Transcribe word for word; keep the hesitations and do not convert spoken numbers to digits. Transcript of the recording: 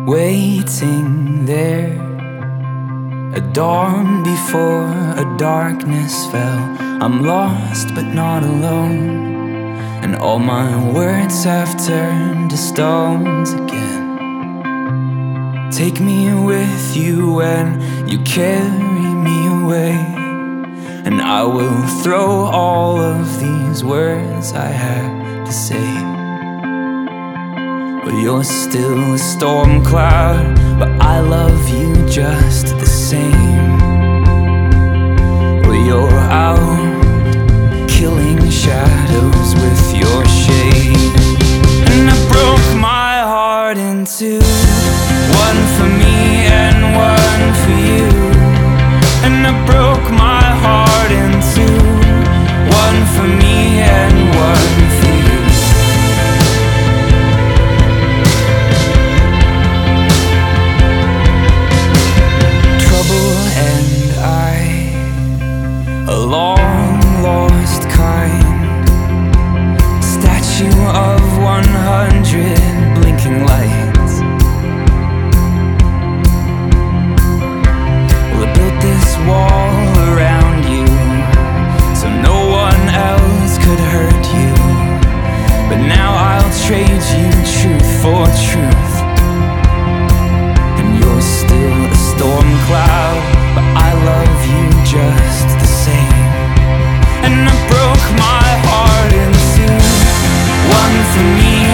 waiting there, a dawn before a darkness fell. I'm lost but not alone, and all my words have turned to stones again. Take me with you when you carry me away, and I will throw all of these words I have to say. Well, you're still a storm cloud, but I love you just the same. Well, you're out killing shadows with your shade, and I broke my heart in two, one for me and one for you. And I broke my heart in two, one for me and one for you. Trouble and I, a long lost kind, statue of one hundred blinking lights. Well, I built this wall around you so no one else could hurt you, but now I'll trade you truth for truth. And you're still a storm cloud, but I love you just the same. And I broke my heart in two, one for me